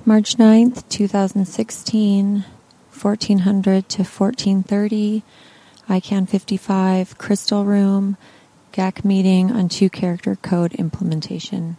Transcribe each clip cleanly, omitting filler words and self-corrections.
March 9th, 2016, 1400 to 1430, ICANN 55, Crystal Room, GAC meeting on 2-character code implementation.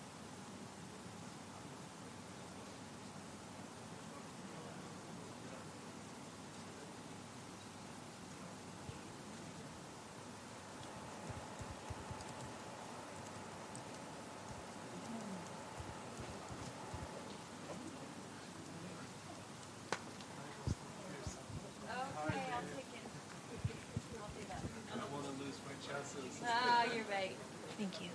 You're right. Thank you.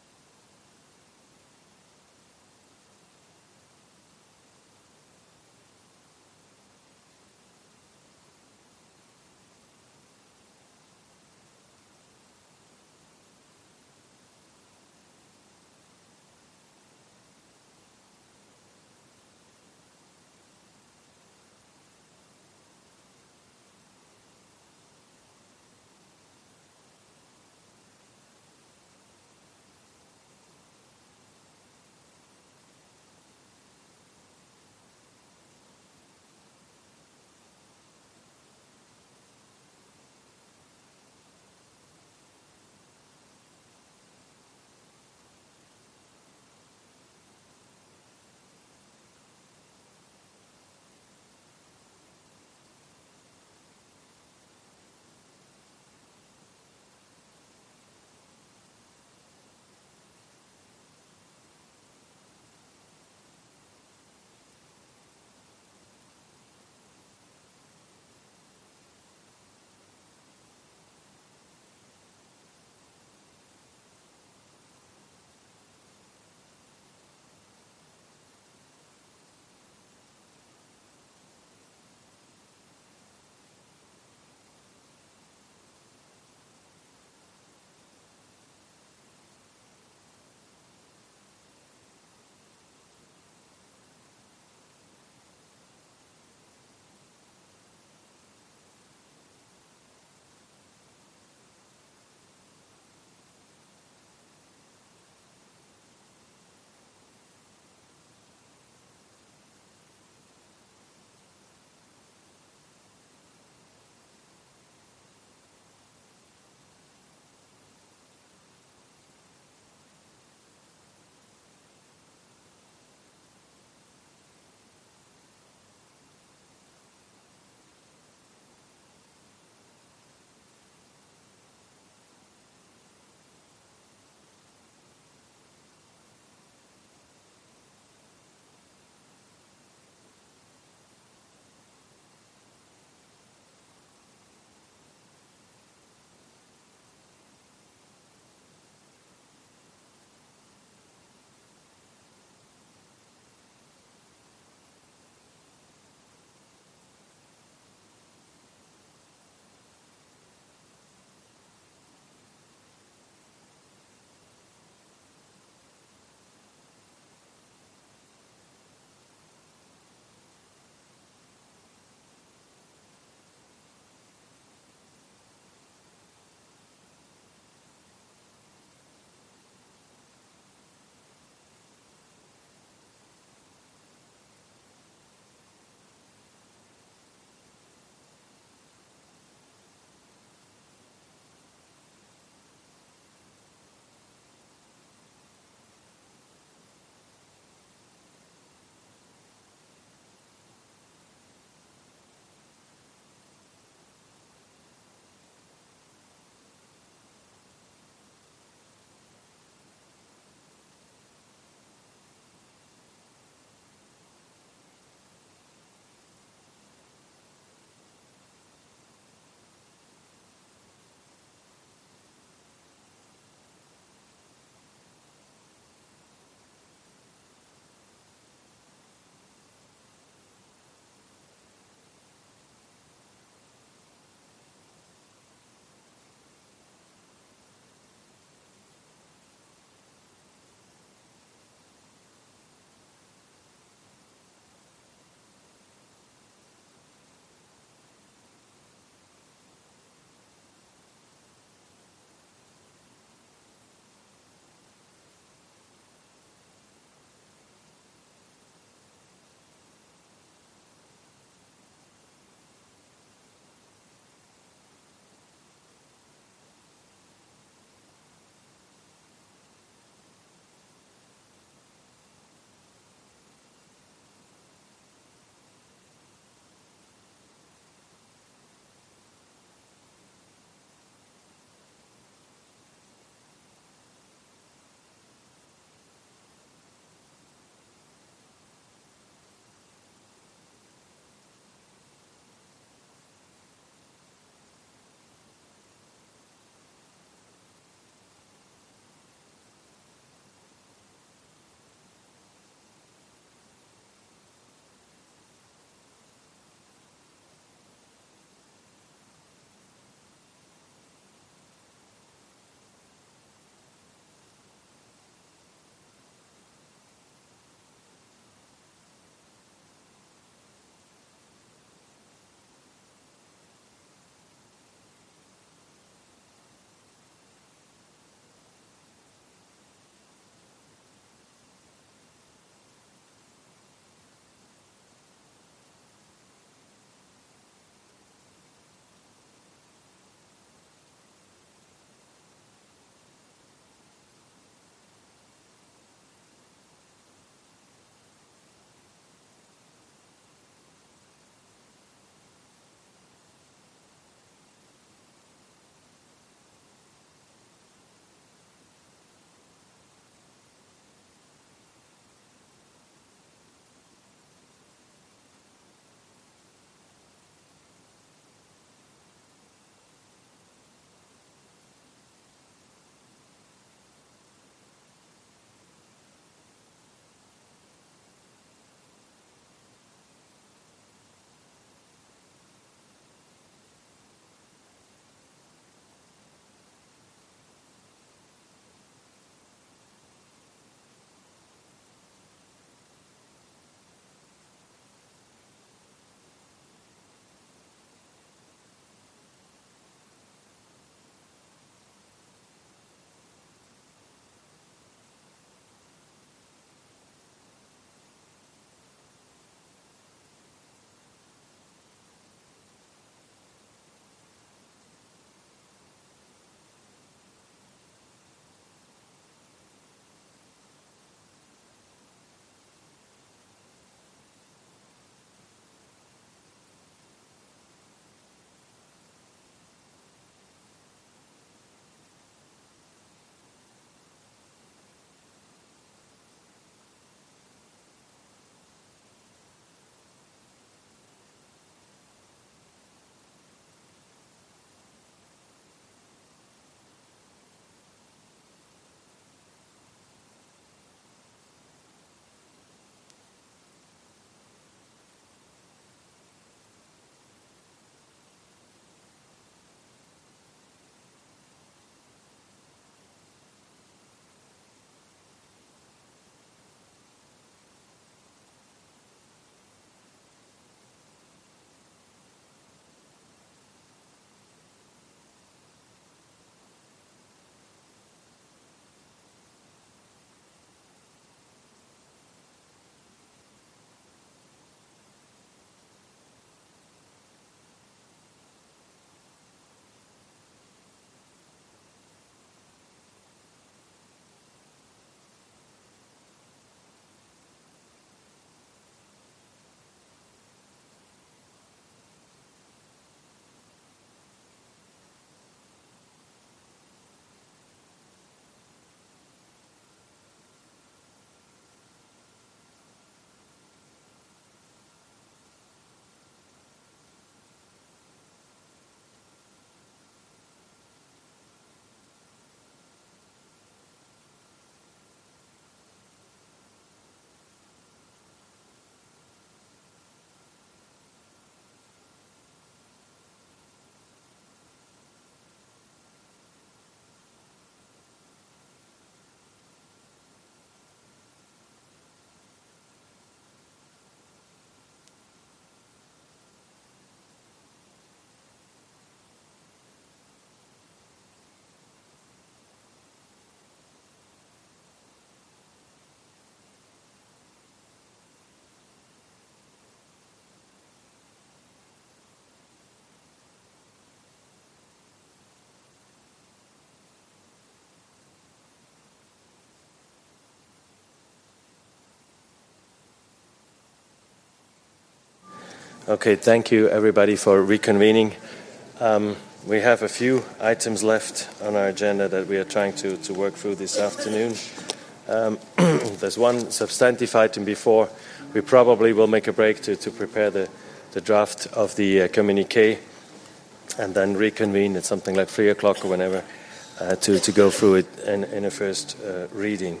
Okay, thank you everybody for reconvening. We have a few items left on our agenda that we are trying to work through this afternoon. There's one substantive item before. We probably will make a break to prepare the draft of the communique and then reconvene at something like 3 o'clock or whenever to go through it in a first reading.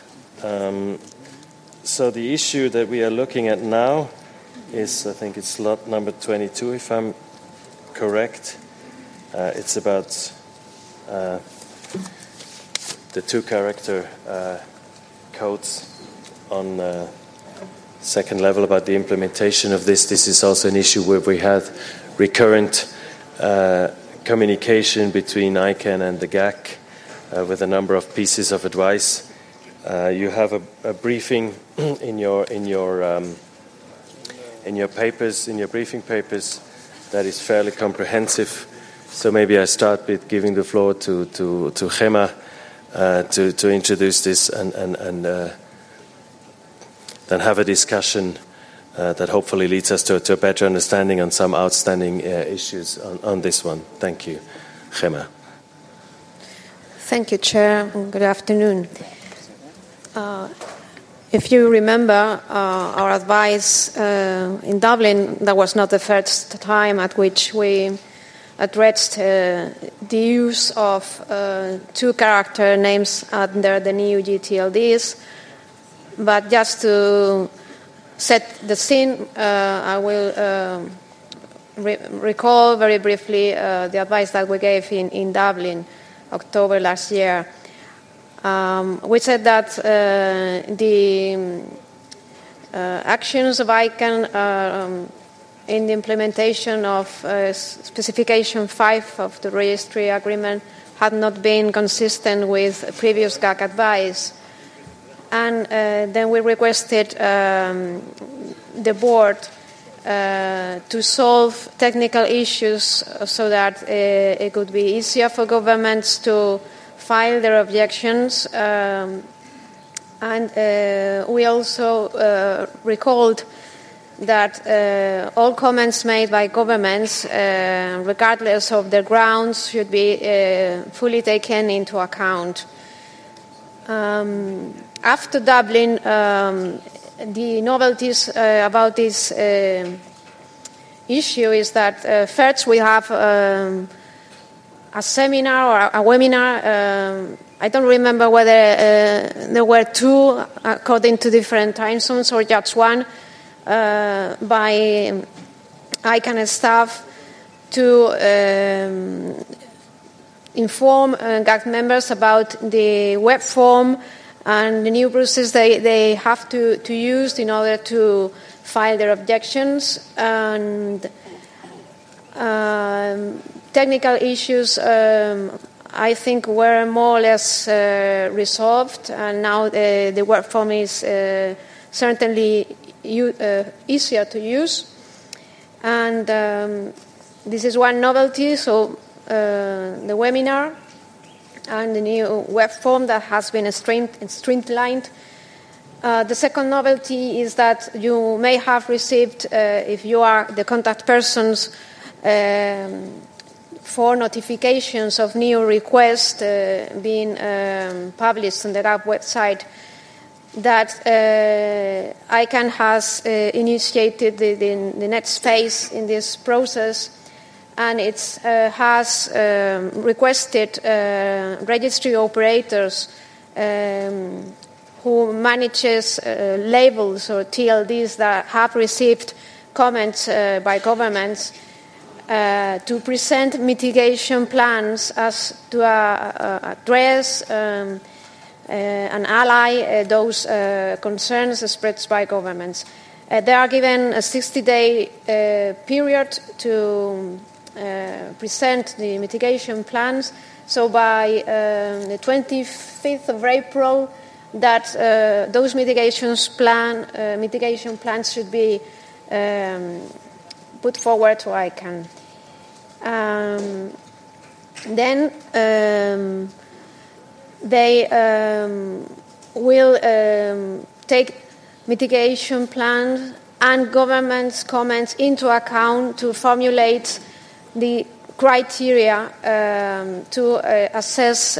So the issue that we are looking at now is, I think it's lot number 22, if I'm correct. It's about the two-character codes on second level about the implementation of this. This is also an issue where we had recurrent communication between ICANN and the GAC with a number of pieces of advice. You have a briefing in your papers, in your briefing papers, that is fairly comprehensive. So maybe I start with giving the floor to Gemma to introduce this and then have a discussion that hopefully leads us to a better understanding on some outstanding issues on this one. Thank you. Gemma. Thank you, Chair. Good afternoon. If you remember our advice in Dublin, that was not the first time at which we addressed the use of two-character names under the new GTLDs. But just to set the scene, I will recall very briefly the advice that we gave in Dublin, October last year. We said that the actions of ICANN in the implementation of Specification 5 of the registry agreement had not been consistent with previous GAC advice. And then we requested the board to solve technical issues so that it could be easier for governments to file their objections. And we also recalled that all comments made by governments, regardless of their grounds, should be fully taken into account. After Dublin, the novelties about this issue is that first we have a seminar or a webinar. I don't remember whether there were two according to different time zones or just one by ICANN staff to inform GAC members about the web form and the new process they have to use in order to file their objections. And technical issues, I think, were more or less resolved, and now the web form is certainly easier to use. And this is one novelty, so the webinar and the new web form that has been streamlined. The second novelty is that you may have received, if you are the contact persons, for notifications of new requests being published on the GAC website, that ICANN has initiated the next phase in this process, and it has requested registry operators who manages labels or TLDs that have received comments by governments to present mitigation plans as to address and ally those concerns expressed by governments. They are given a 60-day period to present the mitigation plans. So by the 25th of April, that those mitigation plans should be put forward to ICANN. Then they will take mitigation plans and government's comments into account to formulate the criteria to assess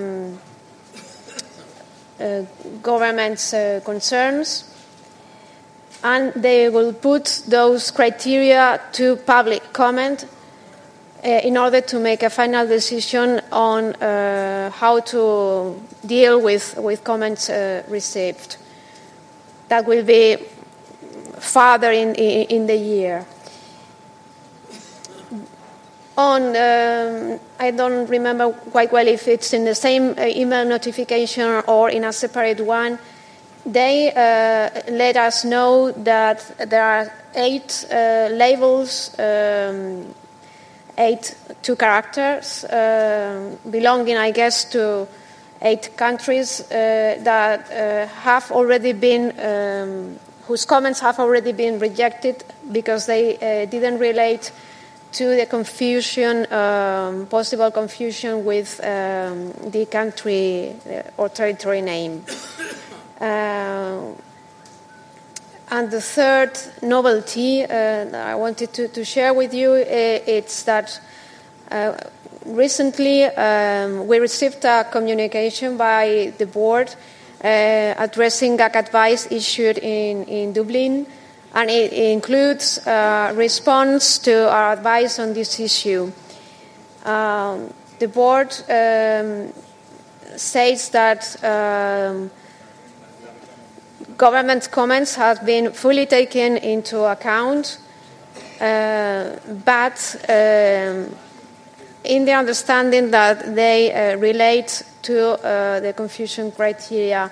government's concerns, and they will put those criteria to public comment in order to make a final decision on how to deal with comments received. That will be further in the year. I don't remember quite well if it's in the same email notification or in a separate one. They let us know that there are 8 labels, 8 two characters, belonging, I guess, to 8 countries that have already been, whose comments have already been rejected because they didn't relate to the confusion, possible confusion with the country or territory name. And the third novelty that I wanted to share with you, it's that recently we received a communication by the board addressing GAC advice issued in Dublin, and it includes response to our advice on this issue. The board says that government comments have been fully taken into account, but in the understanding that they relate to the confusion criteria.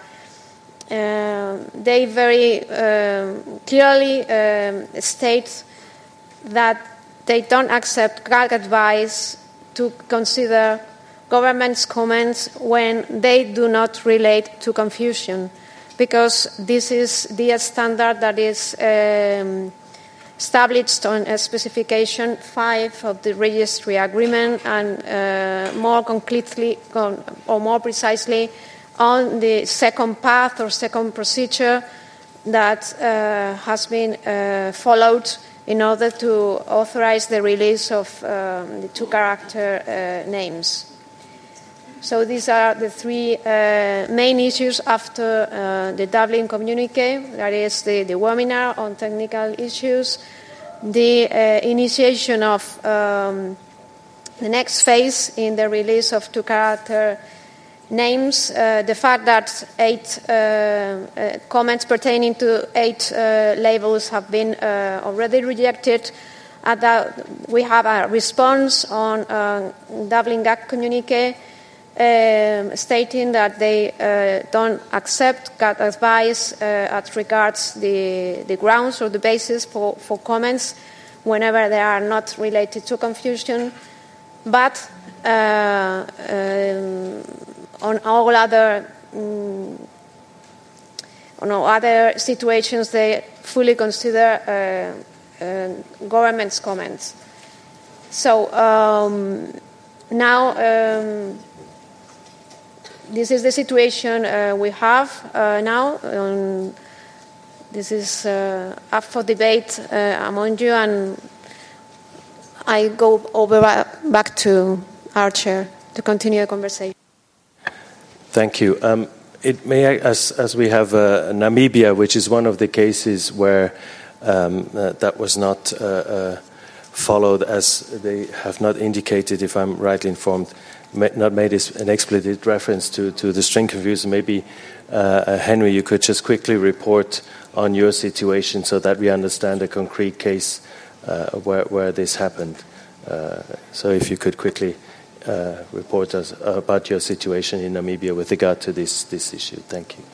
They very clearly state that they don't accept GAC advice to consider government's comments when they do not relate to confusion, because this is the standard that is established on specification 5 of the registry agreement, and more concretely or more precisely on the second path or second procedure that has been followed in order to authorize the release of the two-character names. So these are the 3 main issues after the Dublin communique, that is the webinar on technical issues, the initiation of the next phase in the release of two-character names, the fact that 8 comments pertaining to 8 labels have been already rejected, and that we have a response on Dublin GAC communique stating that they don't accept GAC advice as regards the grounds or the basis for comments whenever they are not related to confusion, but on all other situations, they fully consider government's comments. So now this is the situation we have now. This is up for debate among you, and I go over back to our chair to continue the conversation. Thank you. It may, as we have Namibia, which is one of the cases where that was not followed, as they have not indicated, if I'm rightly informed, not made an explicit reference to the string confusion. Maybe, Henry, you could just quickly report on your situation so that we understand a concrete case where this happened. So if you could quickly report us about your situation in Namibia with regard to this issue. Thank you.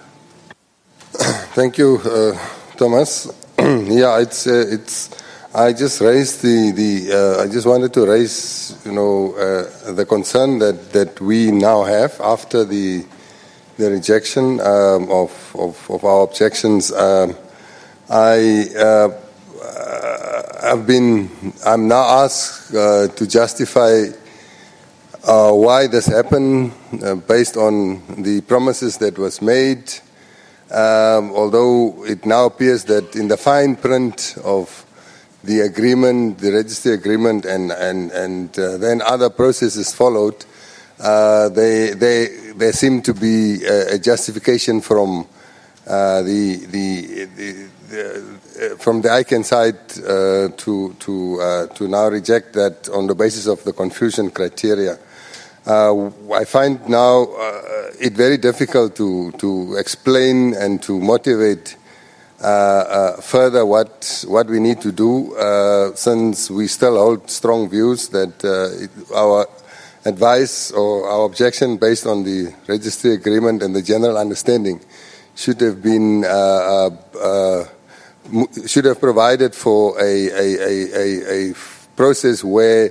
Thank you, Thomas. Yeah, it's. I just raised I just wanted to raise, the concern that we now have after the rejection of our objections. I'm now asked to justify why this happened based on the promises that was made although it now appears that in the fine print of the agreement, the registry agreement, and then other processes followed, there seemed to be a justification from from the ICANN side to now reject that on the basis of the confusion criteria. I find now it very difficult to explain and to motivate further what we need to do, since we still hold strong views that our advice or our objection based on the registry agreement and the general understanding should have been should have provided for a process where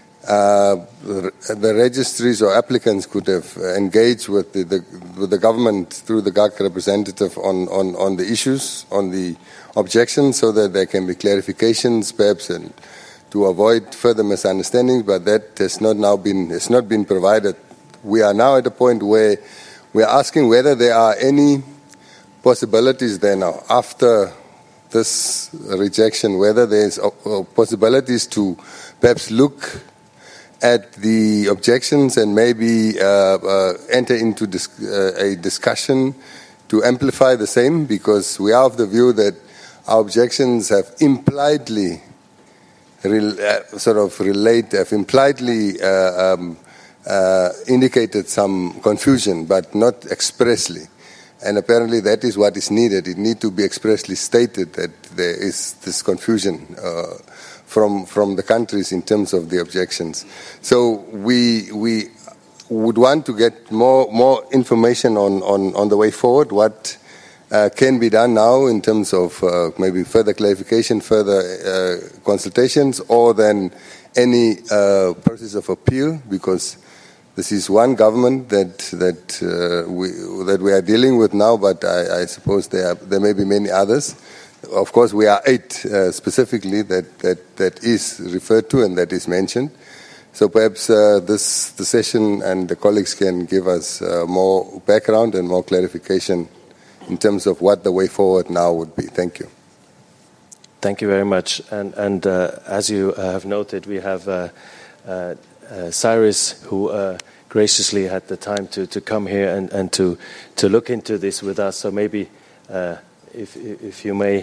the registries or applicants could have engaged with the government through the GAC representative on the issues, on the objections, so that there can be clarifications perhaps and to avoid further misunderstandings, but that has not been provided. We are now at a point where we are asking whether there are any possibilities there now after this rejection, whether there's possibilities to perhaps look at the objections and maybe enter into a discussion to amplify the same, because we are of the view that our objections have impliedly indicated some confusion, but not expressly. And apparently that is what is needed. It needs to be expressly stated that there is this confusion from the countries in terms of the objections. So we would want to get more information on the way forward, what can be done now in terms of maybe further clarification, further consultations, or then any process of appeal, because this is one government that we are dealing with now, but I suppose there may be many others. Of course, we are 8 specifically that is referred to and that is mentioned. So perhaps the session and the colleagues can give us more background and more clarification in terms of what the way forward now would be. Thank you. Thank you very much. And as you have noted, we have Cyrus, who graciously had the time to come here and to look into this with us. So maybe, if you may,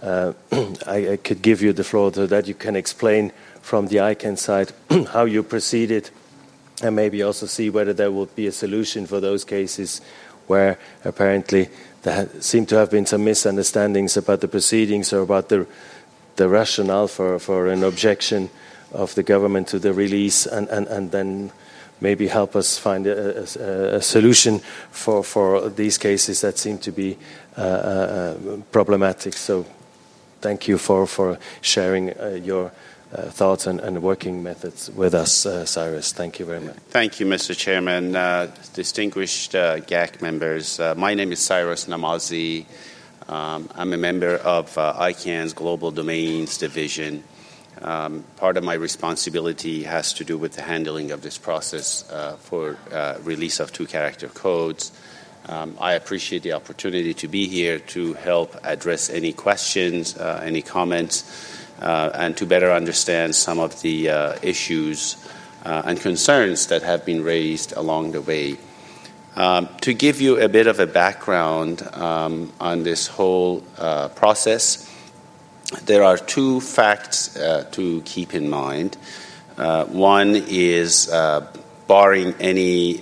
I could give you the floor so that you can explain from the ICANN side how you proceeded, and maybe also see whether there will be a solution for those cases where apparently there seem to have been some misunderstandings about the proceedings or about the rationale for an objection of the government to the release, and then maybe help us find a solution for these cases that seem to be problematic. So thank you for sharing your thoughts and working methods with us, Cyrus. Thank you very much. Thank you, Mr. Chairman. Distinguished GAC members, my name is Cyrus Namazi. I'm a member of ICANN's Global Domains Division. Part of my responsibility has to do with the handling of this process for release of 2-character codes. I appreciate the opportunity to be here to help address any questions, any comments, and to better understand some of the issues and concerns that have been raised along the way. To give you a bit of a background on this whole process, there are 2 facts to keep in mind. One is, barring any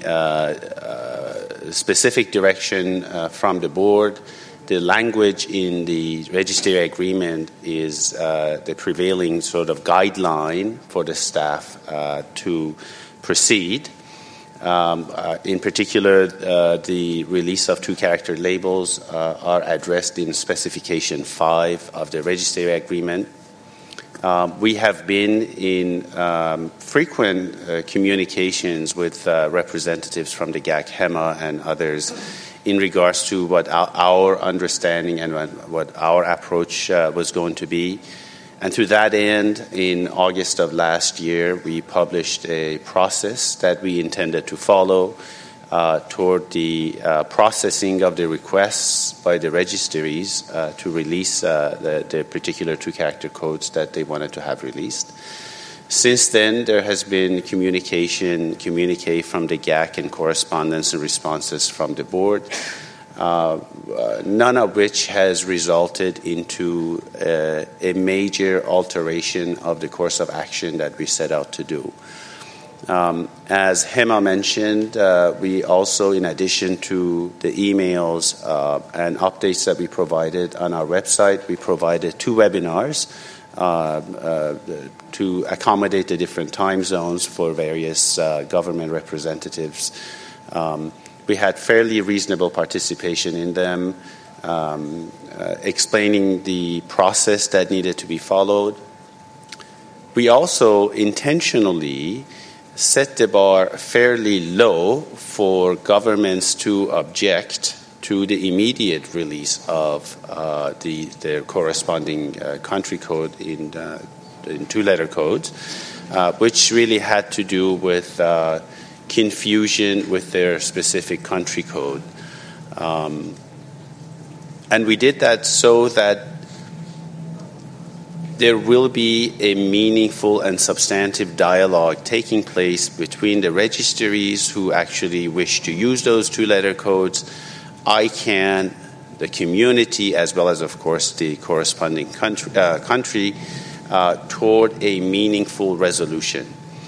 specific direction from the board, the language in the registry agreement is the prevailing sort of guideline for the staff to proceed. In particular, the release of 2-character labels are addressed in Specification 5 of the registry agreement. We have been in frequent communications with representatives from the GAC-HEMA and others in regards to what our understanding and what our approach was going to be. And to that end, in August of last year, we published a process that we intended to follow toward the processing of the requests by the registries to release the particular two-character codes that they wanted to have released. Since then, there has been communique from the GAC and correspondence and responses from the board, none of which has resulted into a major alteration of the course of action that we set out to do. As Hema mentioned, we also, in addition to the emails and updates that we provided on our website, we provided 2 webinars to accommodate the different time zones for various government representatives. We had fairly reasonable participation in them, explaining the process that needed to be followed. We also intentionally set the bar fairly low for governments to object to the immediate release of their corresponding country code in 2-letter codes, which really had to do with confusion with their specific country code. And we did that so that there will be a meaningful and substantive dialogue taking place between the registries who actually wish to use those 2-letter codes, ICANN, the community, as well as, of course, the corresponding country toward a meaningful resolution.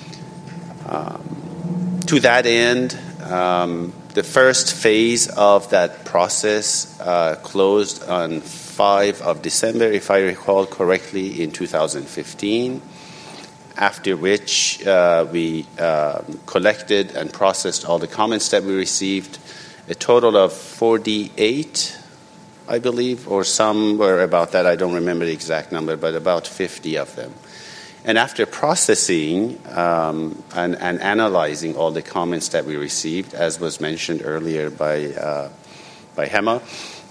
To that end, the first phase of that process closed on 5 of December, if I recall correctly, in 2015, after which we collected and processed all the comments that we received, a total of 48, I believe, or somewhere about that. I don't remember the exact number, but about 50 of them. And after processing and analyzing all the comments that we received, as was mentioned earlier by Hema,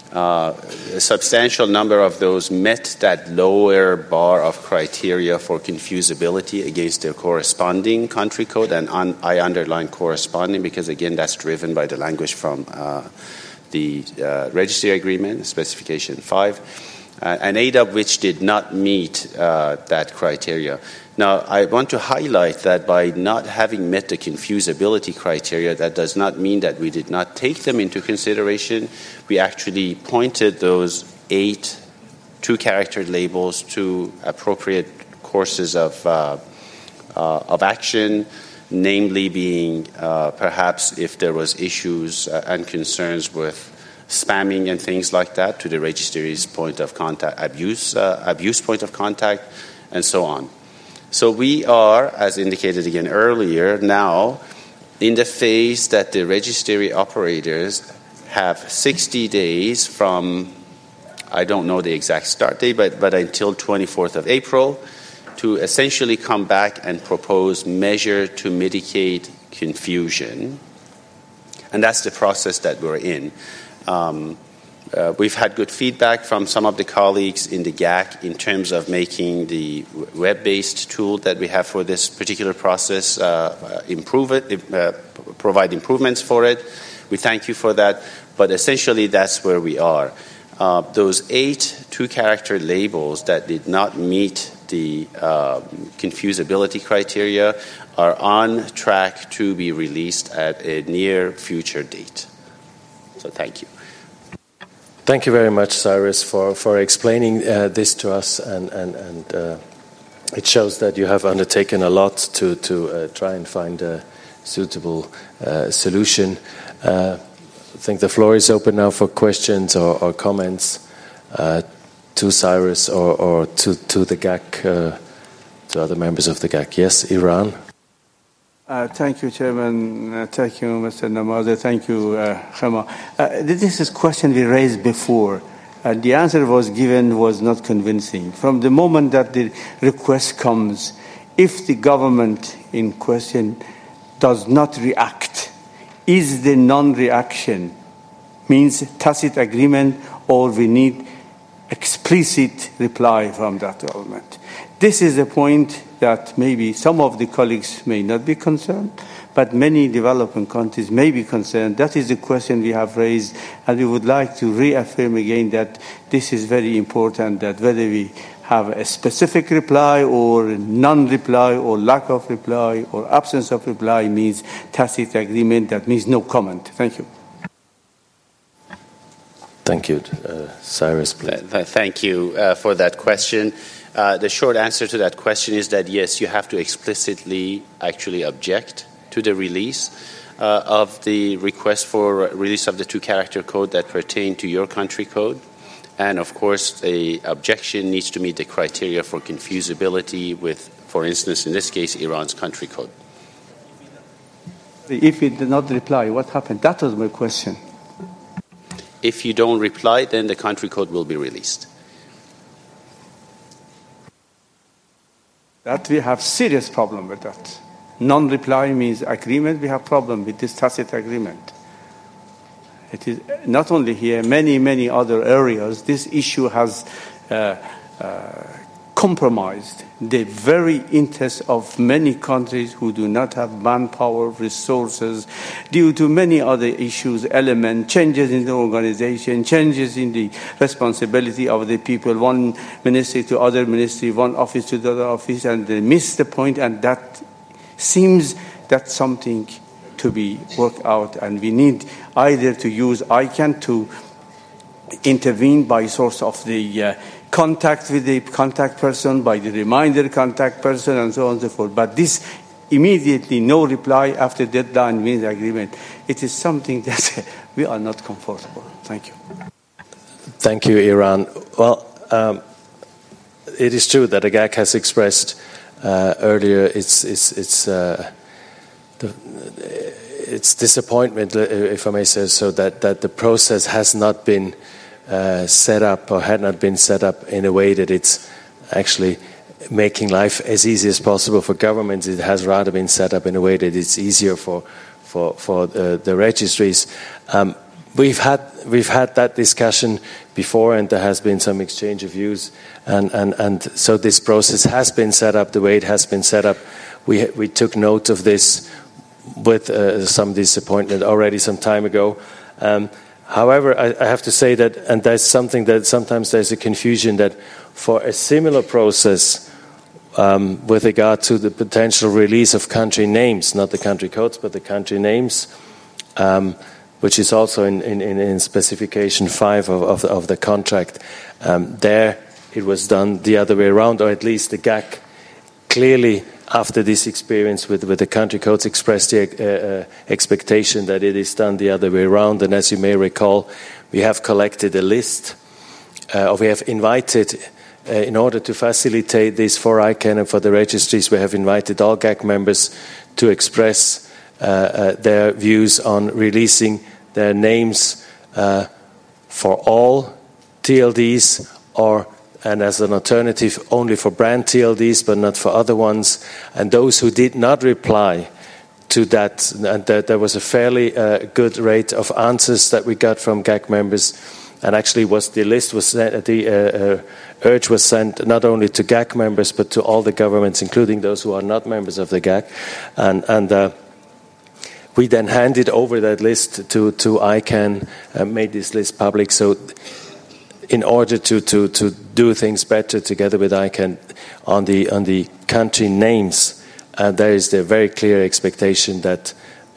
a substantial number of those met that lower bar of criteria for confusability against their corresponding country code, and I underline corresponding because, again, that's driven by the language from the registry agreement, specification 5. And 8 of which did not meet that criteria. Now, I want to highlight that by not having met the confusability criteria, that does not mean that we did not take them into consideration. We actually pointed those 8 2-character labels to appropriate courses of action, namely being perhaps if there was issues and concerns with spamming and things like that, to the registry's point of contact, abuse point of contact, and so on. So we are, as indicated again earlier, now in the phase that the registry operators have 60 days from, I don't know the exact start date, but until 24th of April, to essentially come back and propose measures to mitigate confusion. And that's the process that we're in. We've had good feedback from some of the colleagues in the GAC in terms of making the web-based tool that we have for this particular process provide improvements for it. We thank you for that, but essentially that's where we are. Those 8 2-character labels that did not meet the confusability criteria are on track to be released at a near future date. So thank you. Thank you very much, Cyrus, for explaining this to us, and it shows that you have undertaken a lot to try and find a suitable solution. I think the floor is open now for questions or comments to Cyrus or to the GAC, to other members of the GAC. Yes, Iran. Thank you, Chairman. Thank you, Mr. Namazi. Thank you, Hema. This is a question we raised before, and the answer was given was not convincing. From the moment that the request comes, if the government in question does not react, is the non-reaction means tacit agreement, or we need explicit reply from that government? This is a point that maybe some of the colleagues may not be concerned, but many developing countries may be concerned. That is the question we have raised, and we would like to reaffirm again that this is very important, that whether we have a specific reply or non-reply or lack of reply or absence of reply means tacit agreement. That means no comment. Thank you. Thank you. Cyrus, please. Thank you for that question. The short answer to that question is that, yes, you have to explicitly actually object to the release of the request for release of the two-character code that pertain to your country code. And, of course, the objection needs to meet the criteria for confusability with, for instance, in this case, Iran's country code. If it did not reply, what happened? That was my question. If you don't reply, then the country code will be released. That we have serious problem with that. Non-reply means agreement. We have problem with this tacit agreement. It is not only here, many other areas. This issue has compromised the very interest of many countries who do not have manpower, resources, due to many other issues, elements, changes in the organization, changes in the responsibility of the people, one ministry to other ministry, one office to the other office, and they miss the point, and that seems that's something to be worked out, and we need either to use ICANN to intervene by source of the contact with the contact person, by the reminder contact person, and so on and so forth. But this immediately no reply after deadline means agreement. It is something that we are not comfortable. Thank you. Thank you, Iran. Well, it is true that the GAC has expressed earlier its disappointment, if I may say so, that the process has not been set up or had not been set up in a way that it's actually making life as easy as possible for governments. It has rather been set up in a way that it's easier for the registries. We've had that discussion before, and there has been some exchange of views, and so this process has been set up the way it has been set up. We took note of this with some disappointment already some time ago. However, I have to say that, and there's something that sometimes there's a confusion that for a similar process with regard to the potential release of country names, not the country codes, but the country names, which is also in specification 5 of the contract, there it was done the other way around, or at least the GAC clearly, after this experience with the country codes, expressed the expectation that it is done the other way around. And as you may recall, we have collected a list, or we have invited, in order to facilitate this for ICANN and for the registries, we have invited all GAC members to express their views on releasing their names for all TLDs, and as an alternative only for brand TLDs but not for other ones. And those who did not reply to that, and there was a fairly good rate of answers that we got from GAC members, and actually the list was sent, the urge was sent not only to GAC members but to all the governments, including those who are not members of the GAC, and we then handed over that list to ICANN, made this list public. So in order to do things better together with ICANN on the country names, there is the very clear expectation that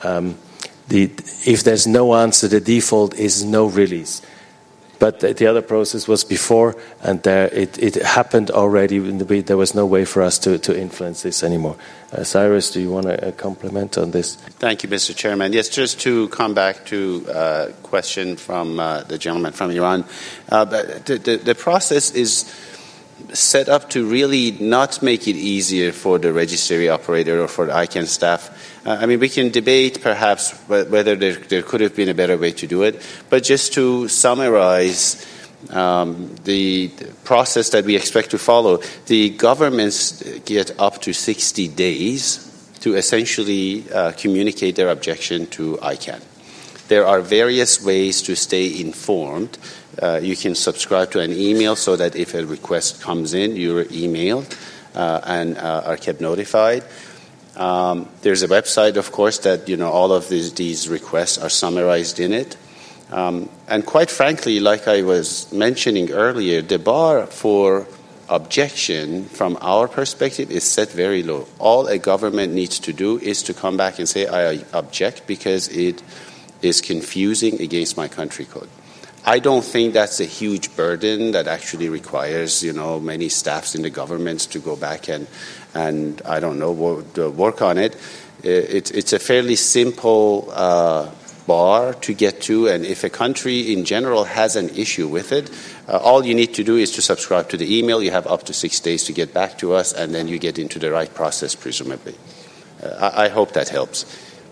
if there's no answer, the default is no release. But the other process was before, and it happened already. There was no way for us to influence this anymore. Cyrus, do you want to comment on this? Thank you, Mr. Chairman. Yes, just to come back to a question from the gentleman from Iran. The process is set up to really not make it easier for the registry operator or for the ICANN staff. I mean, we can debate perhaps whether there could have been a better way to do it, but just to summarize the process that we expect to follow, the governments get up to 60 days to essentially communicate their objection to ICANN. There are various ways to stay informed. You can subscribe to an email so that if a request comes in, you're emailed and are kept notified. There's a website, of course, that all of these requests are summarized in it. And quite frankly, like I was mentioning earlier, the bar for objection from our perspective is set very low. All a government needs to do is to come back and say, I object because it is confusing against my country code. I don't think that's a huge burden that actually requires, many staffs in the governments to go back and I don't know, work on it. It's a fairly simple bar to get to, and if a country in general has an issue with it, all you need to do is to subscribe to the email. You have up to 6 days to get back to us, and then you get into the right process, presumably. I hope that helps.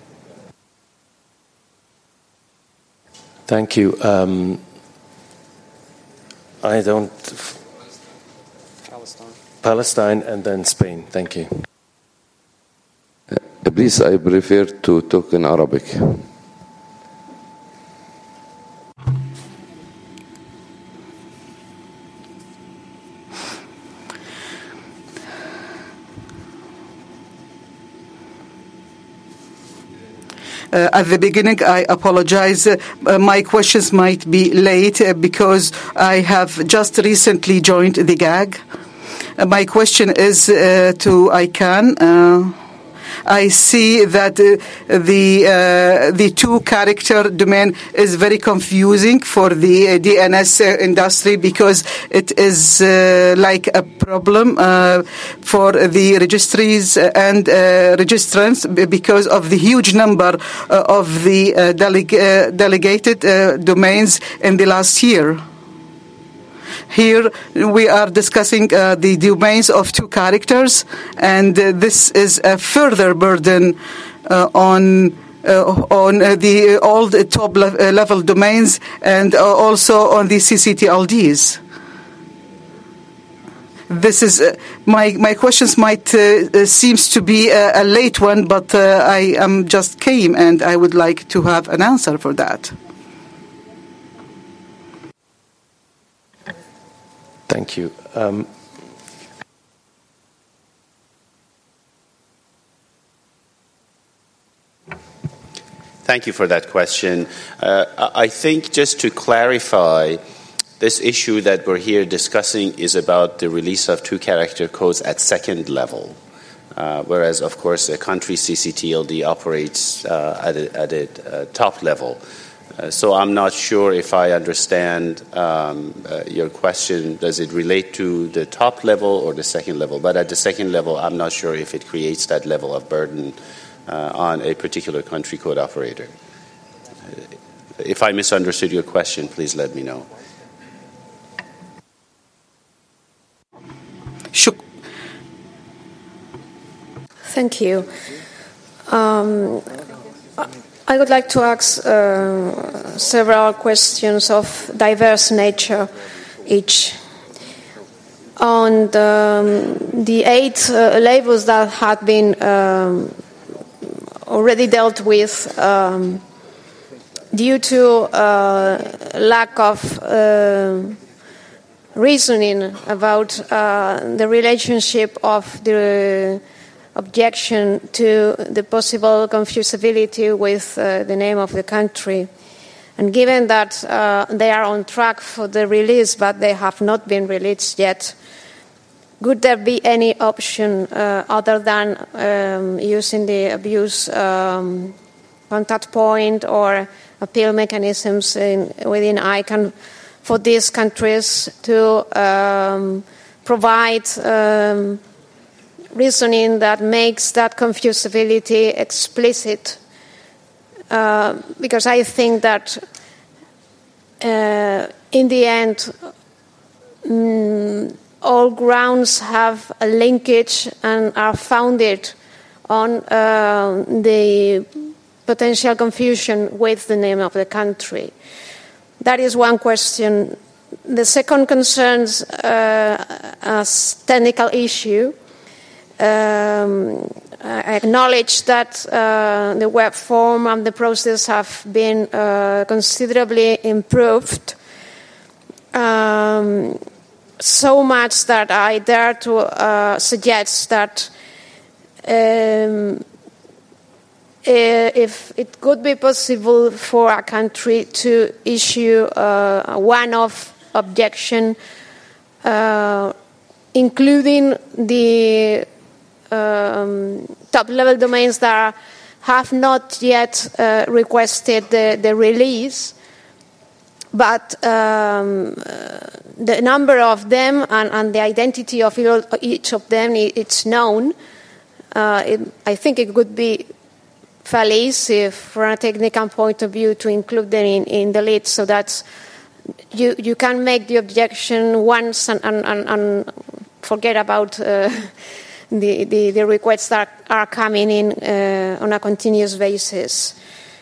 Thank you. I don't... Palestine and then Spain. Thank you. Please, I prefer to talk in Arabic. At the beginning, I apologize. My questions might be late because I have just recently joined the GAG. My question is to ICANN. I see that the two-character domain is very confusing for the DNS industry because it is like a problem for the registries and registrants because of the huge number of the delegated domains in the last year. Here we are discussing the domains of two characters, and this is a further burden on the old top level domains and also on the CCTLDs. This is my questions might seems to be a late one, but I am just came and I would like to have an answer for that. Thank you. Thank you for that question. I think just to clarify, this issue that we're here discussing is about the release of two-character codes at second level, whereas, of course, a country CCTLD operates at a top level. So I'm not sure if I understand your question. Does it relate to the top level or the second level? But at the second level, I'm not sure if it creates that level of burden on a particular country code operator. If I misunderstood your question, please let me know. Thank you. I would like to ask several questions of diverse nature each. On the 8 labels that had been already dealt with due to lack of reasoning about the relationship of the objection to the possible confusability with the name of the country. And given that they are on track for the release, but they have not been released yet, would there be any option other than using the abuse contact point or appeal mechanisms within ICANN for these countries to provide reasoning that makes that confusability explicit? Because I think that in the end, all grounds have a linkage and are founded on the potential confusion with the name of the country. That is one question. The second concerns a technical issue. I acknowledge that the web form and the process have been considerably improved, so much that I dare to suggest that if it could be possible for a country to issue a one-off objection, including the top-level domains that have not yet requested the release, but the number of them and the identity of each of them, it's known. I think it would be fairly easy from a technical point of view to include them in the list, so that you can make the objection once and forget about the requests that are coming in on a continuous basis.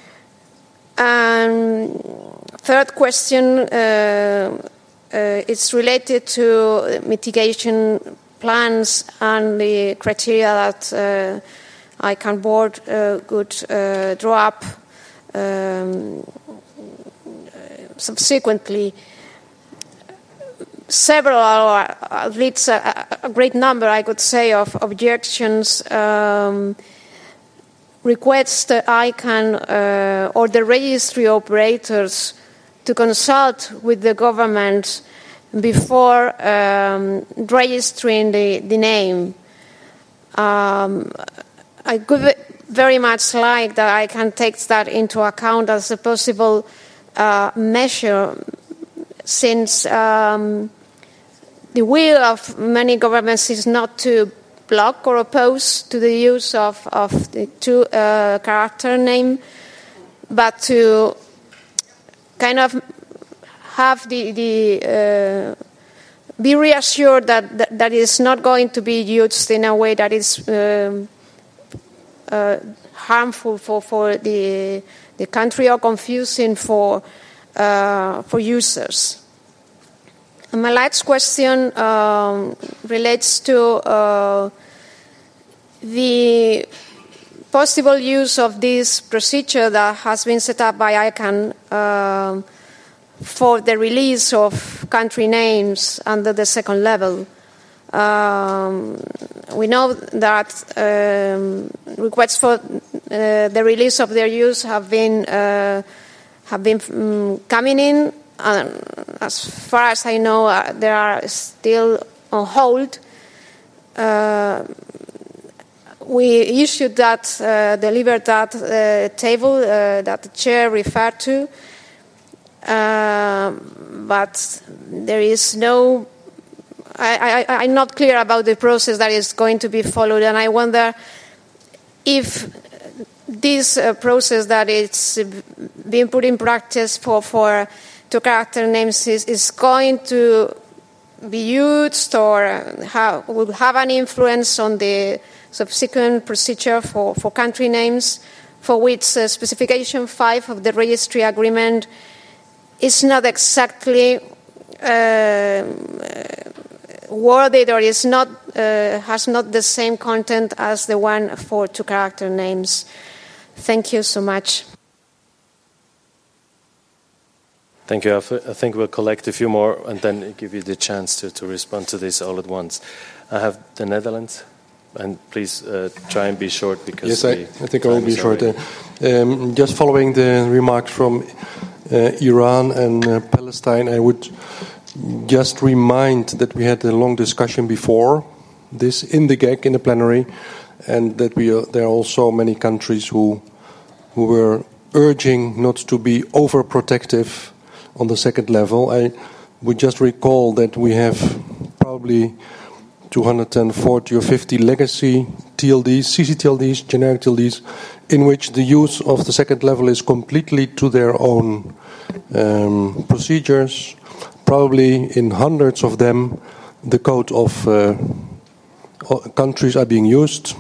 And third question, it's related to mitigation plans and the criteria that ICANN board could draw up subsequently. Several, or at least a great number, I could say, of objections request ICANN or the registry operators to consult with the government before registering the name. I could very much like that ICANN takes that into account as a possible measure, since the will of many governments is not to block or oppose to the use of the two-character name, but to kind of have be reassured that that is not going to be used in a way that is harmful for the country or confusing for users. And my last question relates to the possible use of this procedure that has been set up by ICANN for the release of country names under the second level. We know that requests for the release of their use have been coming in, and as far as I know, they are still on hold. We issued that, delivered that table that the chair referred to, but there is no. I'm not clear about the process that is going to be followed, and I wonder if this process that is being put in practice for two-character names is going to be used or will have an influence on the subsequent procedure for country names, for which specification 5 of the registry agreement is not exactly worded, or is not has not the same content as the one for two-character names. Thank you so much. Thank you. I think we'll collect a few more and then give you the chance to respond to this all at once. I have the Netherlands, and please try and be short because I think I will be short. Just following the remarks from Iran and Palestine, I would just remind that we had a long discussion before this in the GAC, in the plenary, and that there are also many countries who were urging not to be overprotective on the second level. I would just recall that we have probably 240 or 50 legacy TLDs, CCTLDs, generic TLDs, in which the use of the second level is completely to their own procedures. Probably in hundreds of them, the code of countries are being used.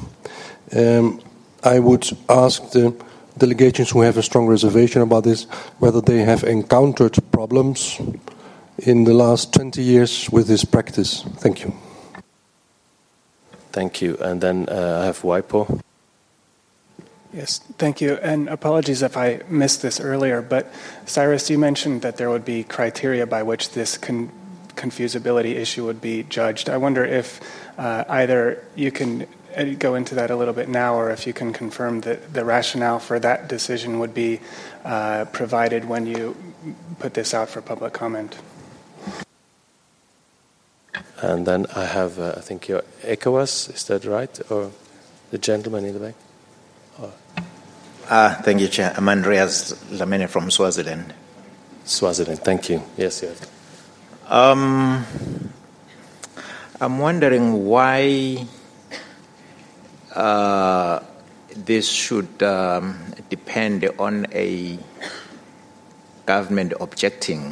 I would ask the delegations who have a strong reservation about this whether they have encountered problems in the last 20 years with this practice. Thank you. Thank you. And then I have WIPO. Yes, thank you. And apologies if I missed this earlier, but Cyrus, you mentioned that there would be criteria by which this confusability issue would be judged. I wonder if either you can go into that a little bit now, or if you can confirm that the rationale for that decision would be provided when you put this out for public comment. And then I have, I think your ECOWAS, is that right? Or the gentleman in the back? Thank you, Chair. I'm Andreas Lamene from Swaziland. Swaziland, thank you. Yes, you have. I'm wondering why this should depend on a government objecting.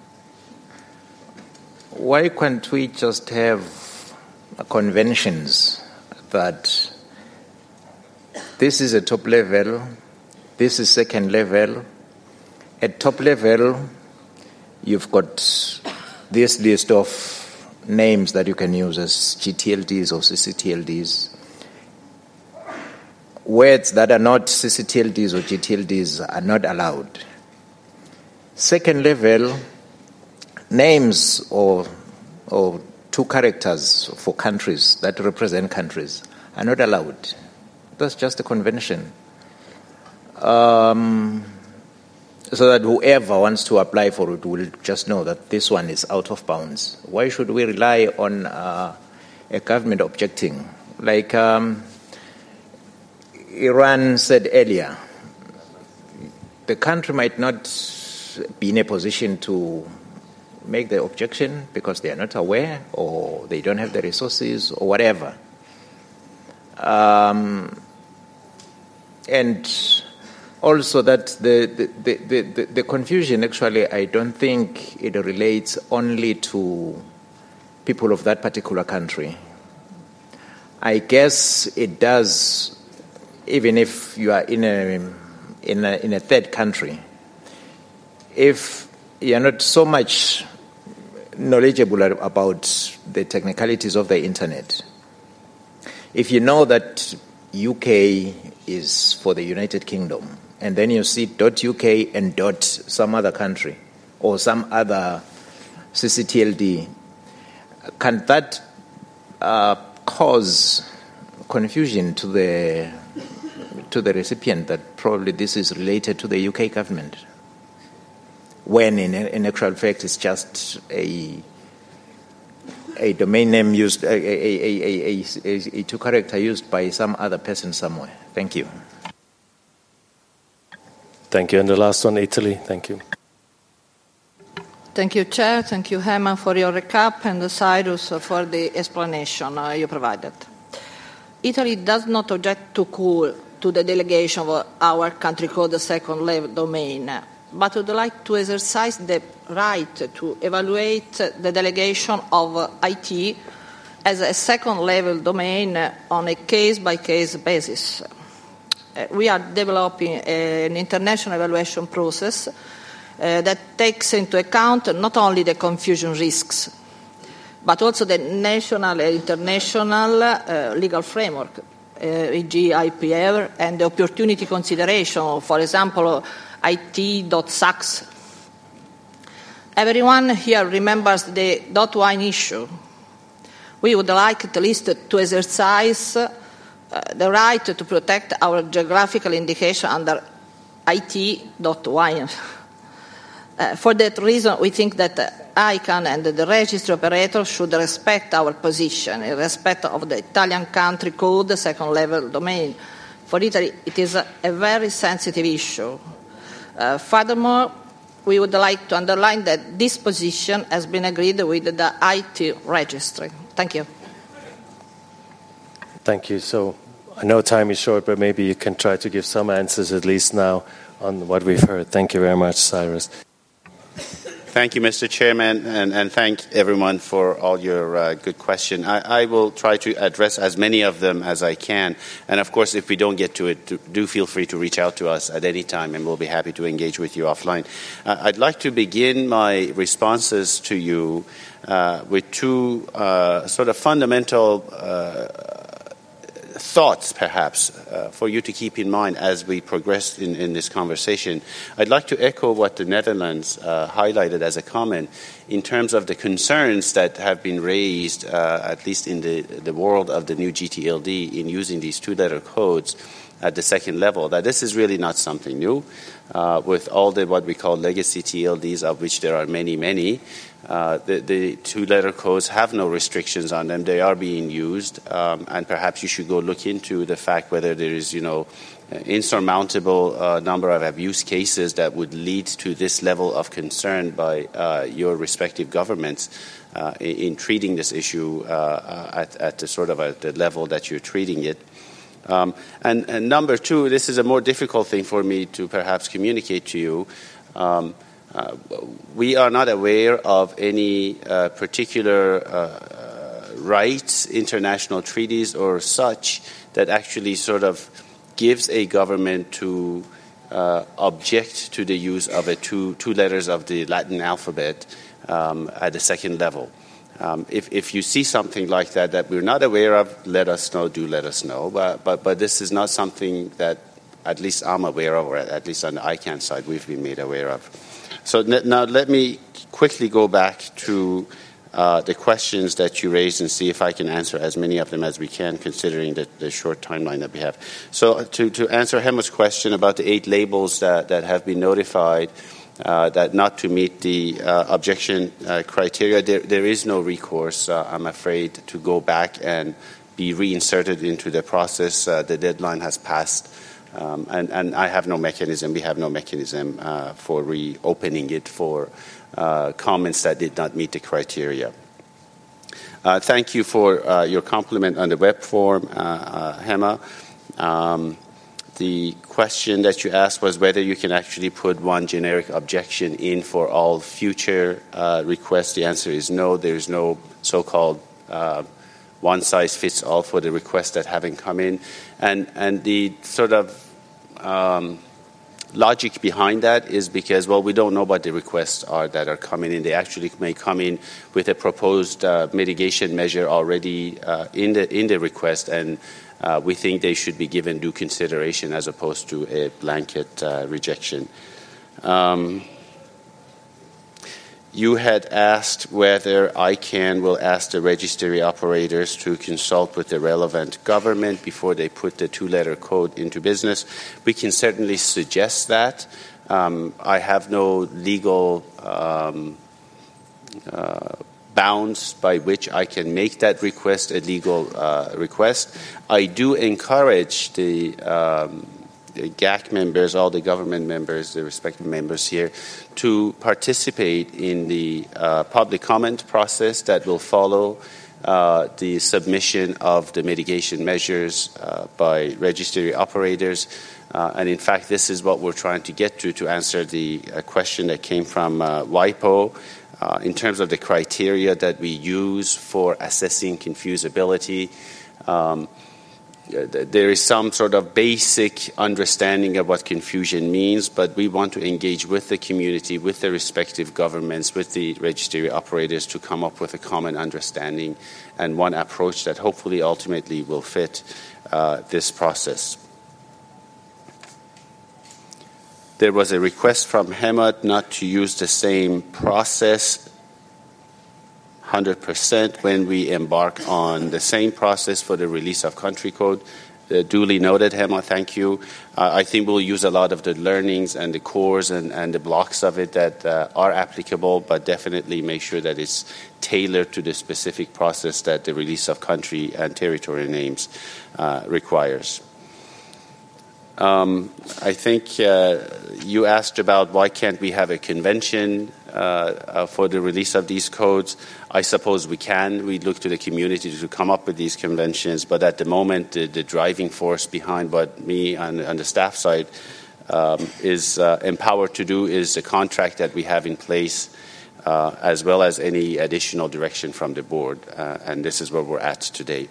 Why can't we just have conventions that this is a top level, this is second level. At top level, you've got this list of names that you can use as GTLDs or CCTLDs. Words that are not CCTLDs or GTLDs are not allowed. Second level, names or two characters for countries that represent countries are not allowed. That's just a convention. So that whoever wants to apply for it will just know that this one is out of bounds. Why should we rely on a government objecting? Like Iran said earlier, the country might not be in a position to make the objection because they are not aware or they don't have the resources or whatever. And also that the confusion, actually, I don't think it relates only to people of that particular country. I guess it does, even if you are in a third country. If you are not so much knowledgeable about the technicalities of the internet, if you know that UK is for the United Kingdom, and then you see .uk and some other country or some other CCTLD, can that cause confusion to the recipient that probably this is related to the UK government, when in actual fact it's just a domain name used, a two-character used by some other person somewhere? Thank you. Thank you. And the last one, Italy. Thank you. Thank you, Chair. Thank you, Herman, for your recap, and Cyrus for the explanation you provided. Italy does not object to the delegation of our country code, the second level domain, but would like to exercise the right to evaluate the delegation of IT as a second level domain on a case-by-case basis. We are developing an international evaluation process that takes into account not only the confusion risks, but also the national and international legal framework, e.g. IPR, and the opportunity consideration, for example, IT.sax. Everyone here remembers the .wine issue. We would like at least to exercise the right to protect our geographical indication under IT.wine. For that reason, we think that ICANN and the registry operator should respect our position in respect of the Italian country code, second level domain. For Italy, it is a very sensitive issue. Furthermore, we would like to underline that this position has been agreed with the IT registry. Thank you. Thank you. So I know time is short, but maybe you can try to give some answers at least now on what we've heard. Thank you very much, Cyrus. Thank you, Mr. Chairman, and thank everyone for all your good questions. I will try to address as many of them as I can. And, of course, if we don't get to it, do feel free to reach out to us at any time, and we'll be happy to engage with you offline. I'd like to begin my responses to you with two sort of fundamental thoughts, perhaps, for you to keep in mind as we progress in this conversation. I'd like to echo what the Netherlands highlighted as a comment in terms of the concerns that have been raised, at least in the world of the new GTLD, in using these two-letter codes at the second level, that this is really not something new. With all the what we call legacy TLDs, of which there are many, the two-letter codes have no restrictions on them. They are being used, and perhaps you should go look into the fact whether there is, insurmountable number of abuse cases that would lead to this level of concern by your respective governments in treating this issue at the sort of at the level that you're treating it. And number two, this is a more difficult thing for me to perhaps communicate to you. We are not aware of any particular rights, international treaties or such that actually sort of gives a government to object to the use of two letters of the Latin alphabet at the second level. If you see something like that we're not aware of, let us know. Do let us know. But this is not something that at least I'm aware of, or at least on the ICANN side we've been made aware of. So now let me quickly go back to the questions that you raised and see if I can answer as many of them as we can, considering the short timeline that we have. So to answer Hema's question about the 8 labels that have been notified, that not to meet the objection criteria, there is no recourse, I'm afraid, to go back and be reinserted into the process. The deadline has passed, and I have no mechanism, we have no mechanism for reopening it for comments that did not meet the criteria. Thank you for your compliment on the web form, Hema. The question that you asked was whether you can actually put one generic objection in for all future requests. The answer is no. There is no so-called one-size-fits-all for the requests that haven't come in. And the sort of logic behind that is because, well, we don't know what the requests are that are coming in. They actually may come in with a proposed mitigation measure already in the request, and we think they should be given due consideration as opposed to a blanket rejection. You had asked whether ICANN will ask the registry operators to consult with the relevant government before they put the two-letter code into business. We can certainly suggest that. I have no legal bounds by which I can make that request a legal request. I do encourage the GAC members, all the government members, the respective members here, to participate in the public comment process that will follow the submission of the mitigation measures by registry operators. And in fact, this is what we're trying to get to answer the question that came from WIPO. In terms of the criteria that we use for assessing confusability, there is some sort of basic understanding of what confusion means, but we want to engage with the community, with the respective governments, with the registry operators to come up with a common understanding and one approach that hopefully ultimately will fit this process. There was a request from Hema not to use the same process 100% when we embark on the same process for the release of country code. Duly noted, Hema, thank you. I think we'll use a lot of the learnings and the cores and the blocks of it that are applicable, but definitely make sure that it's tailored to the specific process that the release of country and territory names requires. I think you asked about why can't we have a convention for the release of these codes. I suppose we can. We look to the community to come up with these conventions, but at the moment the driving force behind what me on the staff side is empowered to do is the contract that we have in place, as well as any additional direction from the board, and this is where we're at today.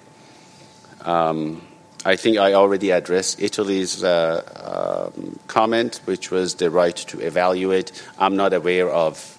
I think I already addressed Italy's comment, which was the right to evaluate. I'm not aware of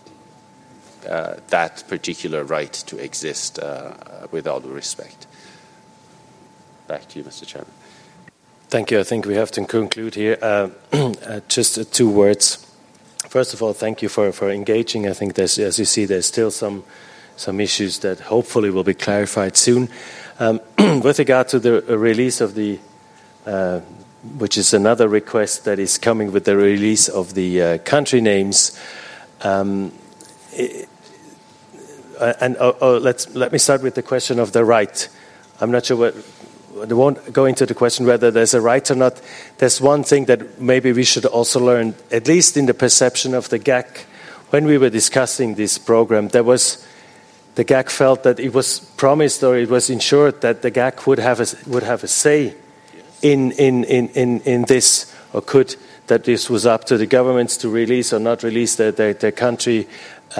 that particular right to exist, with all due respect. back to you, Mr. Chairman. Thank you. I think we have to conclude here. Just 2 words. First of all, thank you for engaging. I think there's, as you see, there's still some issues that hopefully will be clarified soon. With regard to the release of the, which is another request that is coming with the release of the country names. Let me start with the question of the right. I'm not sure I won't go into the question whether there's a right or not. There's one thing that maybe we should also learn, at least in the perception of the GAC. When we were discussing this program, the GAC felt that it was promised or it was ensured that the GAC would have a say in this, or that this was up to the governments to release or not release their country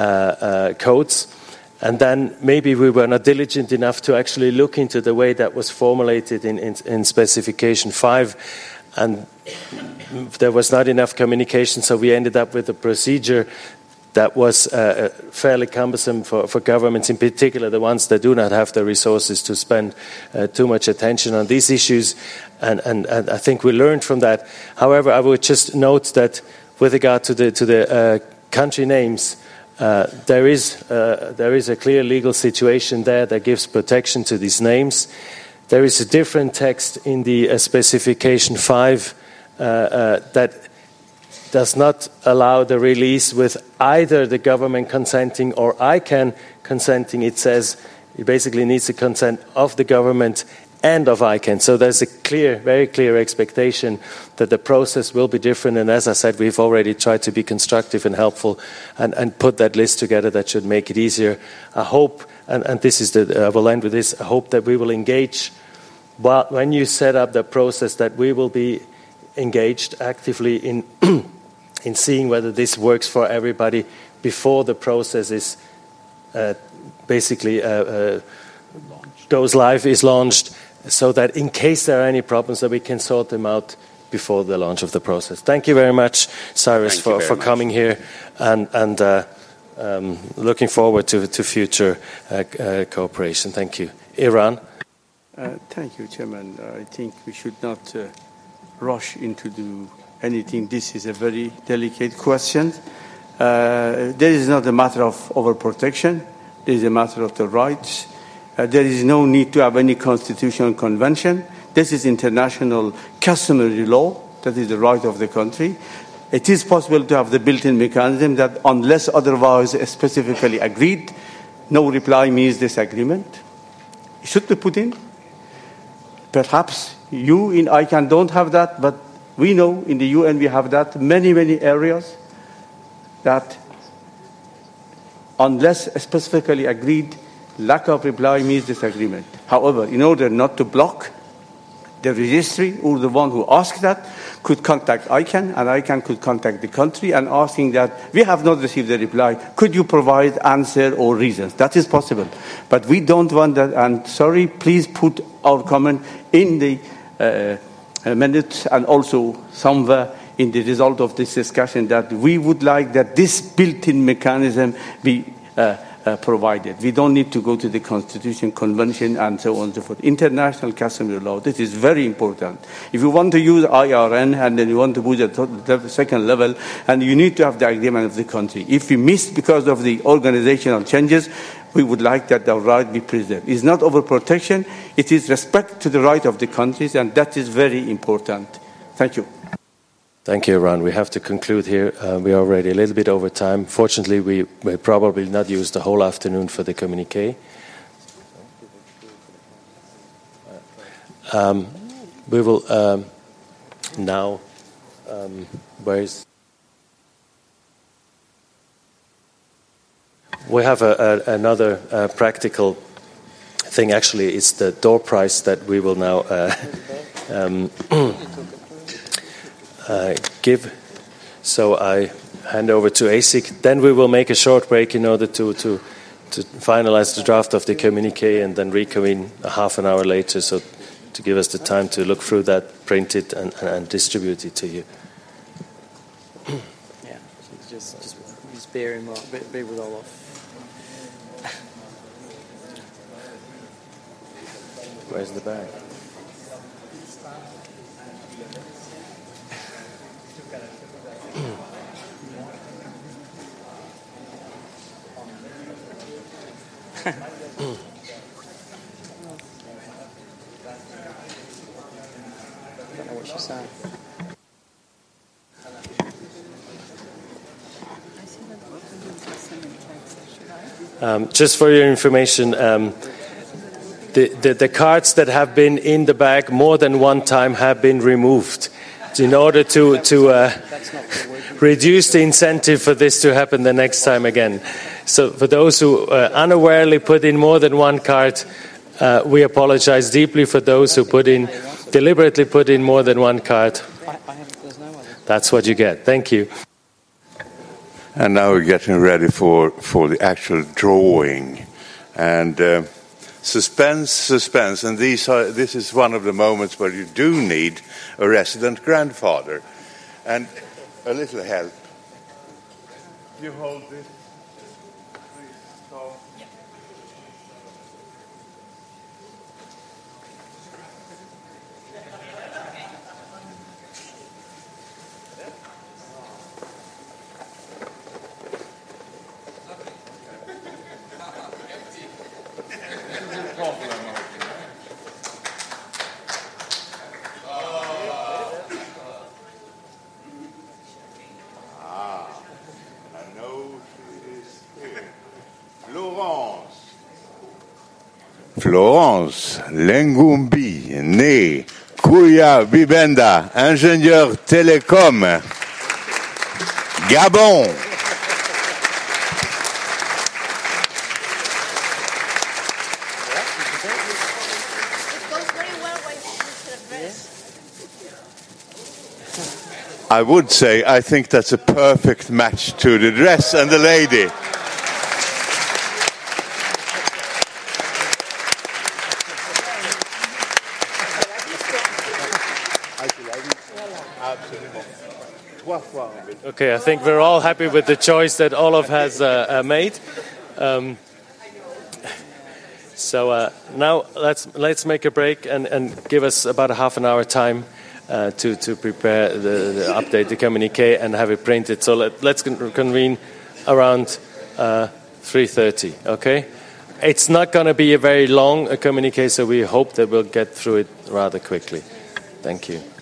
codes. And then maybe we were not diligent enough to actually look into the way that was formulated in Specification 5. And there was not enough communication, so we ended up with a procedure that was fairly cumbersome for governments, in particular the ones that do not have the resources to spend too much attention on these issues. And I think we learned from that. However, I would just note that with regard to the country names, there is a clear legal situation there that gives protection to these names. There is a different text in the Specification 5 that does not allow the release with either the government consenting or ICANN consenting. It says it basically needs the consent of the government and of ICANN. So there's a very clear expectation that the process will be different. And as I said, we've already tried to be constructive and helpful and put that list together that should make it easier. I hope, and this is I will end with this, I hope that we will engage, when you set up the process, that we will be engaged actively in seeing whether this works for everybody before the process is basically goes live, is launched, so that in case there are any problems that we can sort them out before the launch of the process. Thank you very much, Cyrus, for coming here, and looking forward to future cooperation. Thank you. Iran. Thank you, Chairman. I think we should not rush into anything. This is a very delicate question. There is not a matter of overprotection. There is a matter of the rights. There is no need to have any constitutional convention. This is international customary law. That is the right of the country. It is possible to have the built-in mechanism that unless otherwise specifically agreed, no reply means disagreement. It should be put in. Perhaps you in ICANN don't have that, but we know in the UN we have that, many areas that unless specifically agreed, lack of reply means disagreement. However, in order not to block, the registry or the one who asked that could contact ICANN, and ICANN could contact the country and asking that we have not received a reply. Could you provide answer or reasons? That is possible. But we don't want that, and sorry, please put our comment in the minutes and also somewhere in the result of this discussion that we would like that this built-in mechanism be provided. We don't need to go to the Constitution, Convention, and so on and so forth. International customary law, this is very important. If you want to use IRN and then you want to put it at the second level, and you need to have the agreement of the country. If we miss because of the organizational changes, we would like that the right be preserved. It's not overprotection, it is respect to the right of the countries, and that is very important. Thank you. Thank you, Iran. We have to conclude here. We are already a little bit over time. Fortunately, we will probably not use the whole afternoon for the communiqué. We will now, we have another practical thing. Actually, it's the door prize that we will now give. So I hand over to ASIC. Then we will make a short break in order to finalize the draft of the communiqué and then reconvene a half an hour later, so to give us the time to look through that, print it, and distribute it to you. Yeah, just bear in mind, bear with Olaf. Where's the bag? know what she's saying. Just for your information, the cards that have been in the bag more than one time have been removed in order to reduce the incentive for this to happen the next time again. So for those who unawarely put in more than one card, we apologize deeply. For those who deliberately put in more than one card, that's what you get. Thank you. And now we're getting ready for the actual drawing. And suspense. And this is one of the moments where you do need a resident grandfather. And a little help. You hold this. Florence Lengumbi, née Kouya Bibenda, ingénieur télécom, Gabon. I would say I think that's a perfect match to the dress and the lady. Okay, I think we're all happy with the choice that Olaf has made. So now let's make a break and give us about a half an hour time to prepare the update, the communiqué, and have it printed. So let's convene around 3:30. Okay, it's not going to be a very long communiqué, so we hope that we'll get through it rather quickly. Thank you.